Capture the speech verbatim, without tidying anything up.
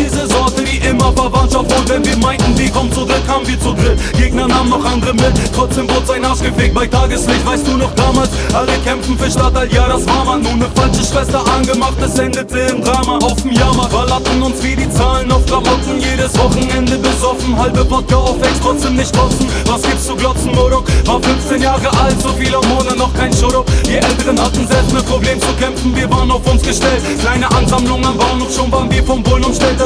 diese Sorte, die immer Verwandtschaft wollen. Wenn wir meinten, die kommt zu dritt, kamen wir zu dritt. Gegner nahmen noch andere mit, trotzdem wurde sein Arsch gefickt bei Tageslicht. Weißt du noch damals, alle kämpfen für Stadtteil, ja das war man. Nur ne falsche Schwester angemacht, es endete im Drama. Auf dem Jahrmarkt verlatten uns wie die Zahlen auf Klamotten. Jedes Wochenende besoffen, halbe Wodka auf Ex, trotzdem nicht kotzen. Was gibt's zu glotzen, Modok? War fünfzehn Jahre alt, so viele Hormone, noch kein Schodok. Die Älteren hatten selbst mit Problem zu kämpfen, wir waren auf uns gestellt. Kleine Ansammlung am Bahnhof, schon waren wir vom Bullen umstellt.